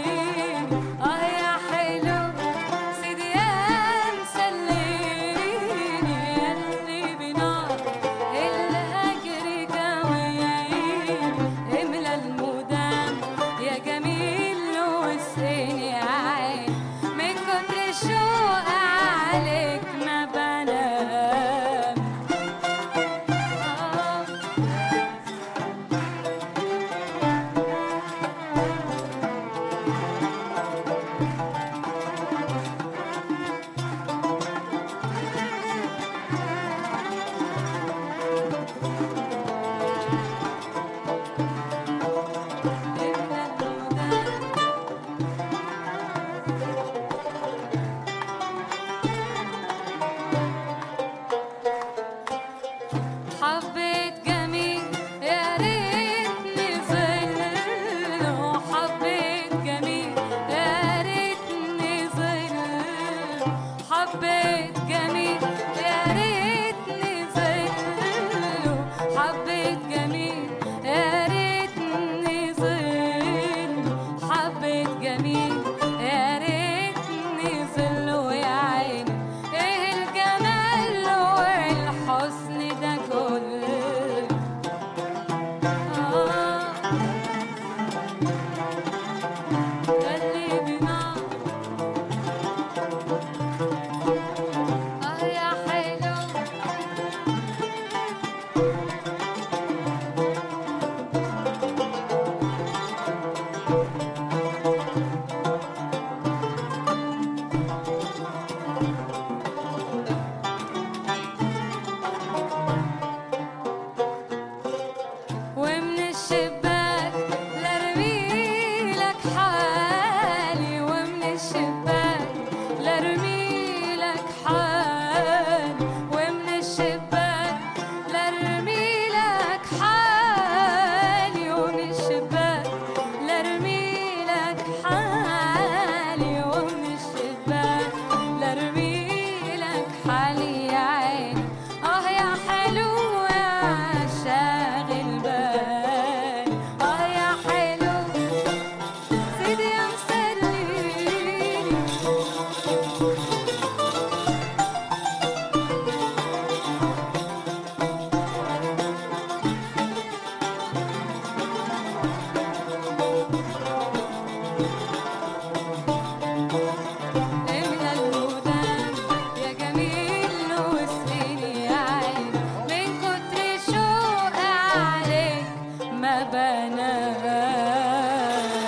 بنات.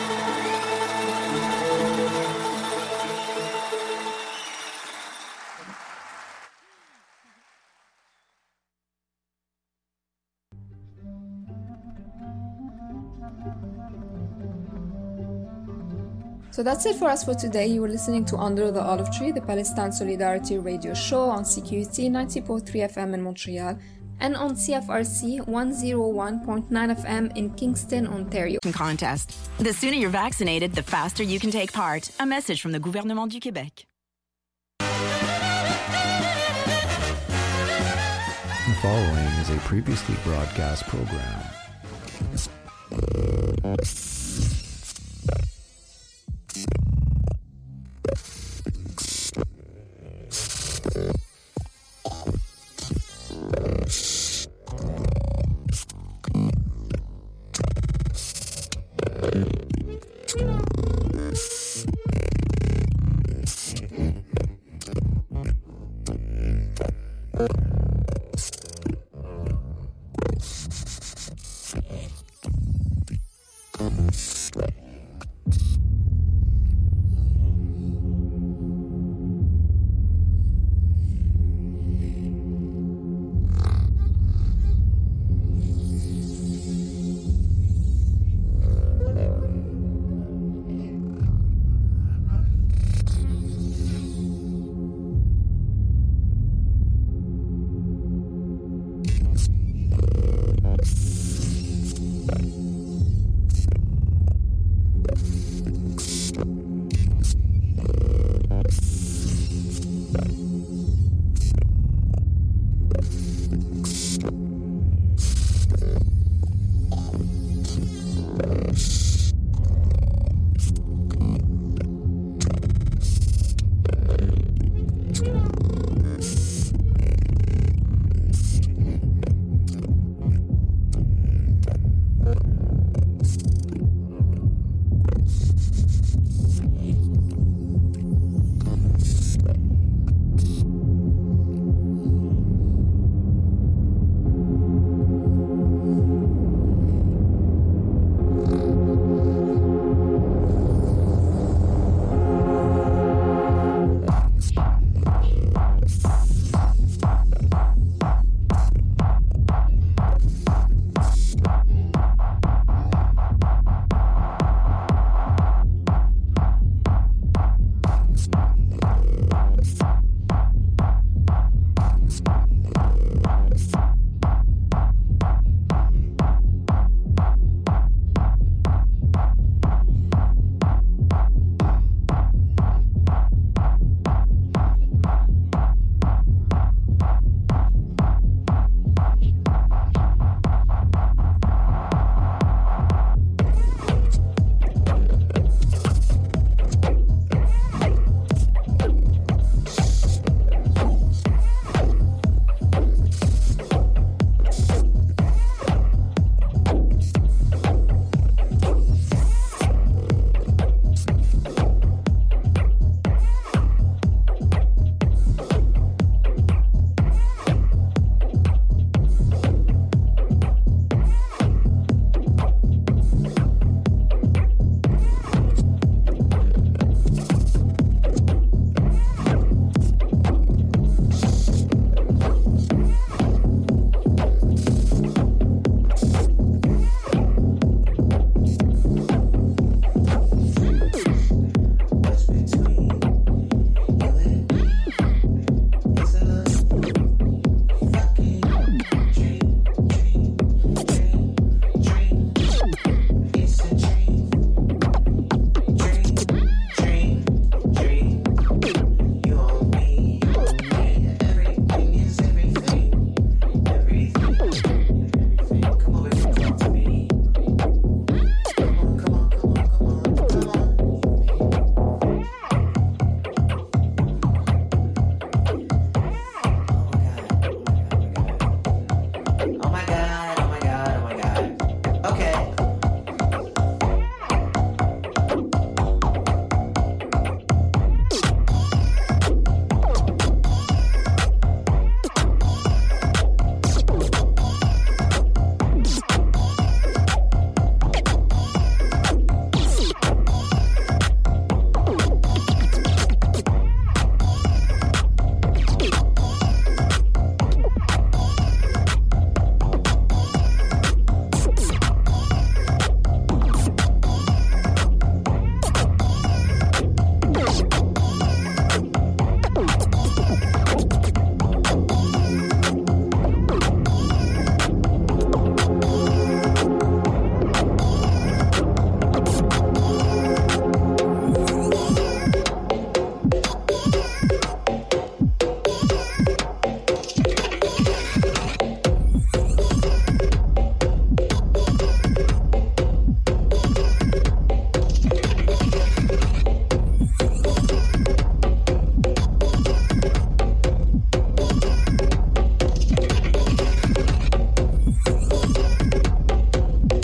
So that's it for us for today. You were listening to Under the Olive Tree, the Palestine Solidarity radio show on C Q U T ninety point three F M in Montreal and on C F R C one oh one point nine F M in Kingston, Ontario. Contest. The sooner you're vaccinated, the faster you can take part. A message from the Gouvernement du Québec. The following is a previously broadcast program.